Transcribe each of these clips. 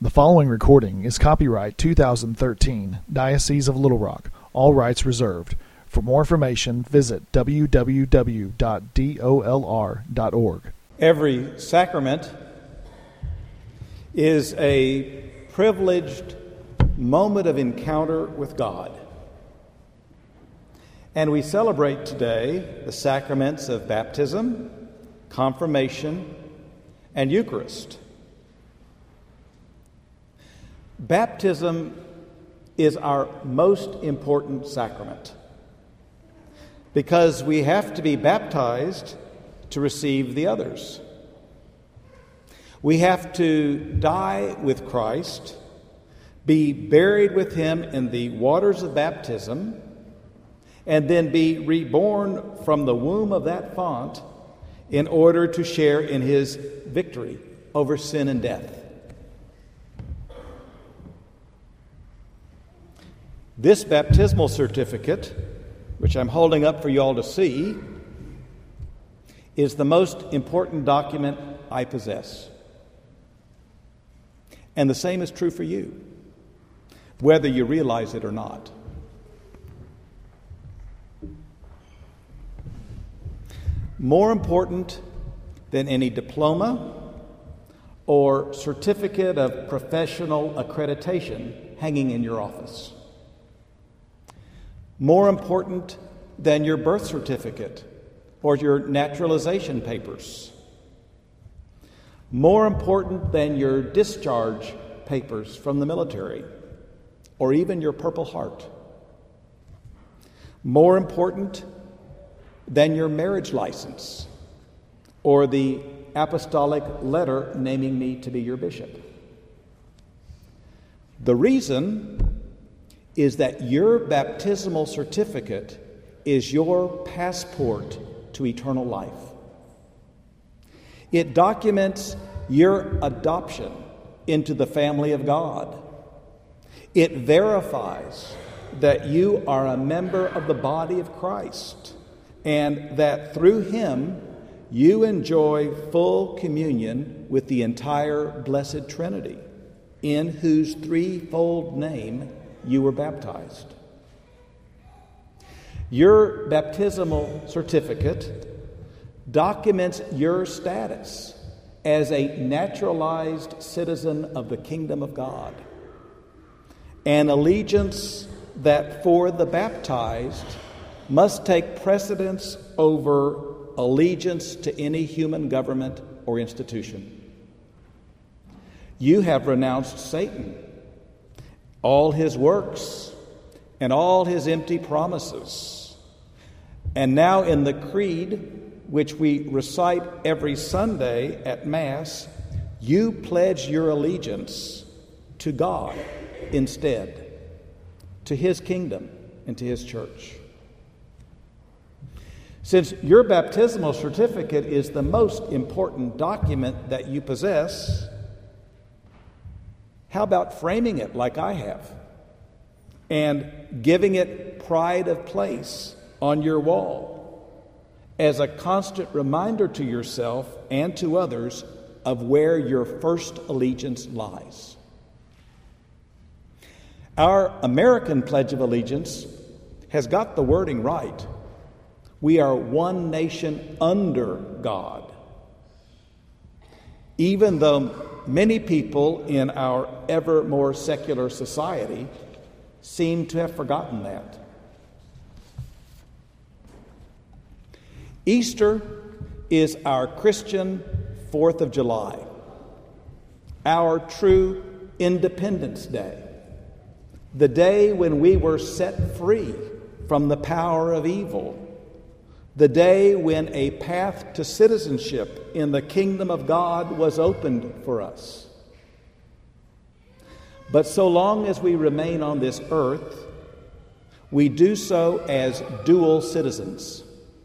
The following recording is copyright 2013, Diocese of Little Rock. All rights reserved. For more information, visit www.dolr.org. Every sacrament is a privileged moment of encounter with God. And we celebrate today the sacraments of baptism, confirmation, and Eucharist. Baptism is our most important sacrament because we have to be baptized to receive the others. We have to die with Christ, be buried with Him in the waters of baptism, and then be reborn from the womb of that font in order to share in His victory over sin and death. This baptismal certificate, which I'm holding up for you all to see, is the most important document I possess. And the same is true for you, whether you realize it or not. More important than any diploma or certificate of professional accreditation hanging in your office. More important than your birth certificate or your naturalization papers. More important than your discharge papers from the military or even your Purple Heart. More important than your marriage license or the apostolic letter naming me to be your bishop. The reason is that your baptismal certificate is your passport to eternal life. It documents your adoption into the family of God. It verifies that you are a member of the body of Christ and that through Him you enjoy full communion with the entire Blessed Trinity, in whose threefold name you were baptized. Your baptismal certificate documents your status as a naturalized citizen of the kingdom of God, an allegiance that for the baptized must take precedence over allegiance to any human government or institution. You have renounced Satan, all his works, and all his empty promises. And now in the Creed, which we recite every Sunday at Mass, you pledge your allegiance to God instead, to His kingdom and to His church. Since your baptismal certificate is the most important document that you possess, how about framing it like I have and giving it pride of place on your wall as a constant reminder to yourself and to others of where your first allegiance lies? Our American Pledge of Allegiance has got the wording right. We are one nation under God. Even though many people in our ever more secular society seem to have forgotten that. Easter is our Christian 4th of July, our true Independence Day, the day when we were set free from the power of evil, the day when a path to citizenship in the kingdom of God was opened for us. But so long as we remain on this earth, we do so as dual citizens.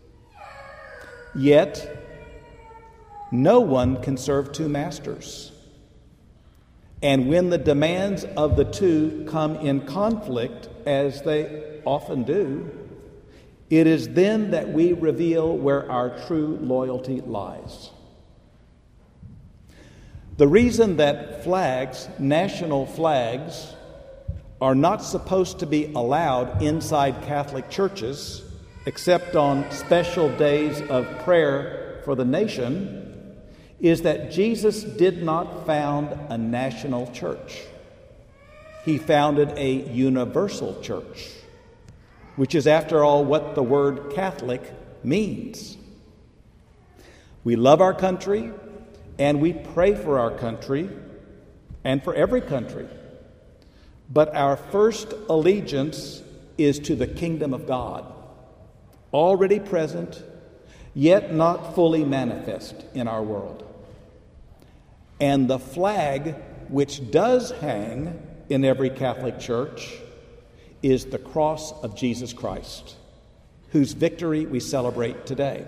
Yet, no one can serve two masters. And when the demands of the two come in conflict, as they often do, it is then that we reveal where our true loyalty lies. The reason that flags, national flags, are not supposed to be allowed inside Catholic churches except on special days of prayer for the nation is that Jesus did not found a national church. He founded a universal church, which is, after all, what the word Catholic means. We love our country, and we pray for our country and for every country. But our first allegiance is to the kingdom of God, already present, yet not fully manifest in our world. And the flag which does hang in every Catholic church is the cross of Jesus Christ, whose victory we celebrate today.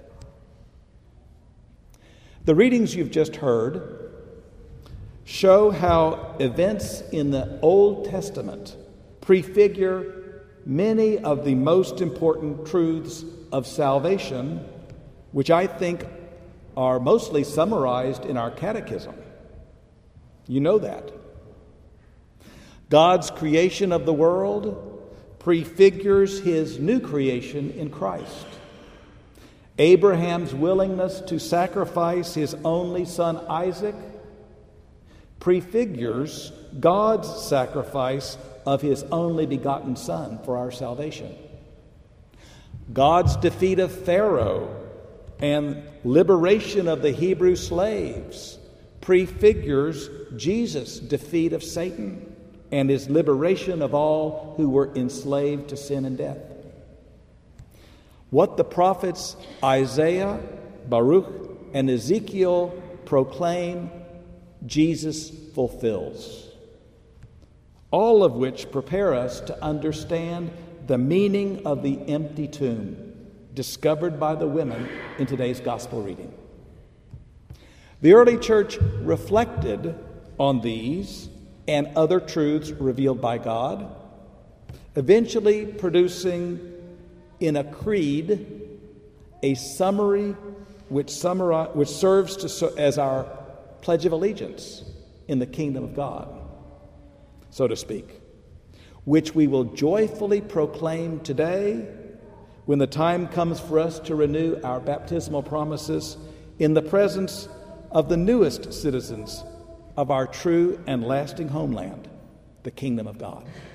The readings you've just heard show how events in the Old Testament prefigure many of the most important truths of salvation, which I think are mostly summarized in our catechism. You know that. God's creation of the world prefigures his new creation in Christ. Abraham's willingness to sacrifice his only son Isaac prefigures God's sacrifice of his only begotten Son for our salvation. God's defeat of Pharaoh and liberation of the Hebrew slaves prefigures Jesus' defeat of Satan and his liberation of all who were enslaved to sin and death. What the prophets Isaiah, Baruch, and Ezekiel proclaim, Jesus fulfills. All of which prepare us to understand the meaning of the empty tomb discovered by the women in today's gospel reading. The early church reflected on these and other truths revealed by God, eventually producing in a creed a summary which serves as our pledge of allegiance in the kingdom of God, so to speak, which we will joyfully proclaim today when the time comes for us to renew our baptismal promises in the presence of the newest citizens of our true and lasting homeland, the kingdom of God.